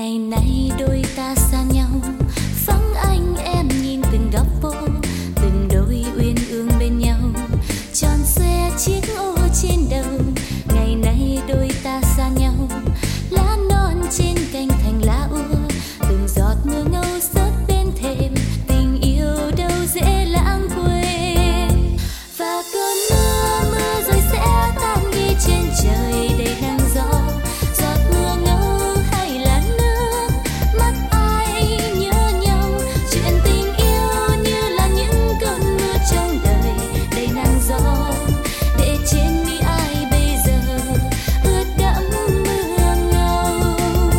Ngày nay đôi ta xa nhau, vắng anh em nhìn từng góc phố, từng đôi uyên ương bên nhau, tròn xoe chiếc ô trên đầu. Ngày nay đôi ta xa nhau, lá non trên cành thành lá úa, từng giọt mưa ngâu rớt bên thềm, tình yêu đâu dễ lãng quên. Và cơn mưa mưa rồi sẽ tan đi trên trời đầy nắng gió, giọt mưa ngâu hay là nước mắt ai nhớ nhau. Chuyện tình yêu như là những cơn mưa trong đời đầy nắng gió, để trên mi ai bây giờ ướt đẫm mưa ngâu.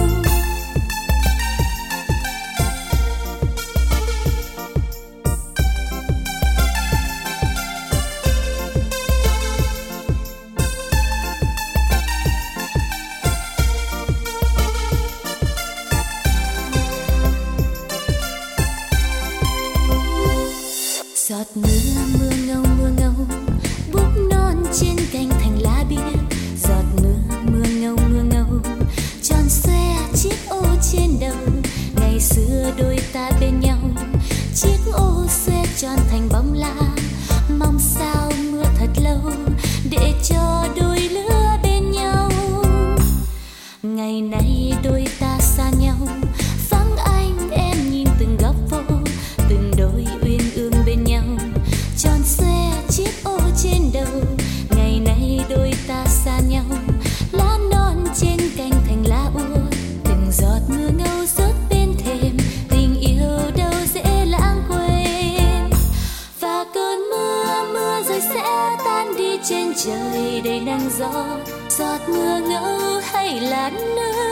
Giọt mưa mưa ngâu búp non trên cành thành lá biếc. Giọt mưa ngâu tròn xoe chiếc ô trên đầu. Ngày xưa đôi ta bên nhau, chiếc ô xoe tròn thành bóng lá. Mong sao mưa thật lâu để cho đôi lứa bên nhau. Ngày nay đôi ta xa nhau, vắng anh em nhìn từng góc phố, từng đôi uyên ương bên nhau, tròn xoe chiếc ô trên đầu. Ngày nay đôi ta xa nhau, lá non trên cành thành lá úa, từng giọt mưa ngâu rớt bên thềm, tình yêu đâu dễ lãng quên. Và cơn mưa mưa rồi sẽ tan đi trên trời đầy nắng gió, giọt mưa ngâu hay là nước